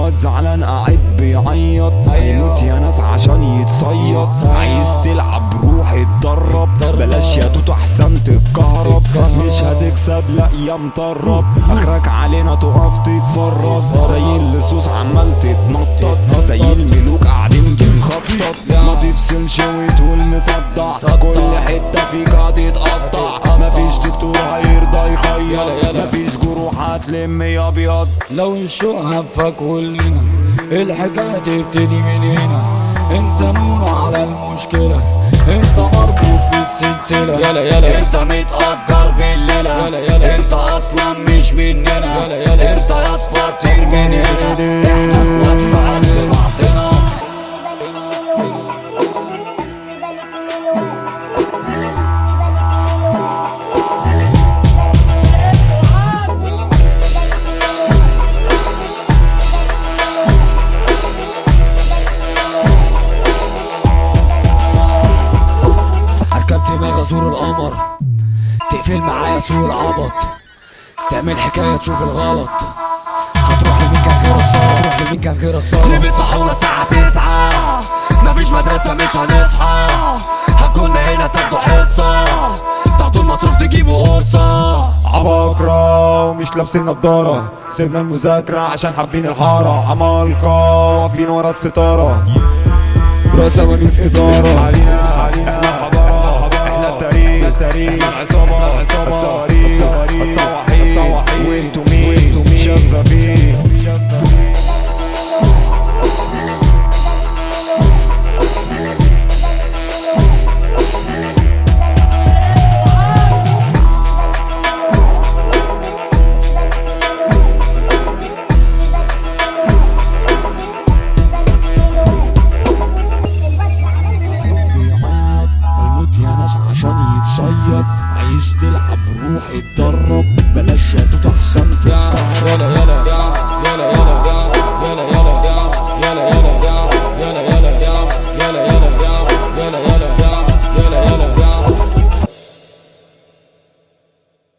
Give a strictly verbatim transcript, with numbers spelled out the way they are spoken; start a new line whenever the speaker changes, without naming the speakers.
الواد زعلان قاعد بيعيط، هيموت يا ناس عشان يتصيط. عايز تلعب روح اتدرب، بلاش يا توتو احسن تتكهرب. مش هتكسب لا يا مطرب، اخرك علينا تقف تتفرج. زي اللصوص عمال تتنطط، زي الملوك قاعدين بنخطط. ما تفصلش وتقول مصدع، كل حتة فيك هتتقطع. مفيش دكتور هيرضى يخيط، مفيش جروح هتلم يا ابيض.
لو الشوق هفك كلنا الحكاية تبتدي من هنا. انت نون على المشكلة، انت مربوط بالسلسلة. يلا يلا انت متقدر بالليلة، يلا يلا انت اصلا مش مننا. يلا يلا انت يا اصفر طير من هنا، احنا اخوات في قلب بعضنا. دماغ ازور القمر، تقفل معايا سوق العبط، تعمل حكاية تشوف الغلط. هتروح لمين كان غيرك صار، هتروح لمين كان غيرك صار. اللي بيصحونا الساعة تسعة، مفيش مدرسة مش هنصحى. هتكونا هنا تاخدوا حصة، تاخدوا المصروف تجيبوا قرصة.
عباقرة ومش لابسين نضارة، سيبنا المذاكرة عشان حابين الحارة. عمالقة واقفين ورا الستارة، راسا مجلس إدارة. علينا احنا حضارة، احنا التاريخ، احنا العصابة، الصواريخ، الطواحين، وانتو مين شفافين. عشان يتصيد، عايز تلعب روح اتدرب.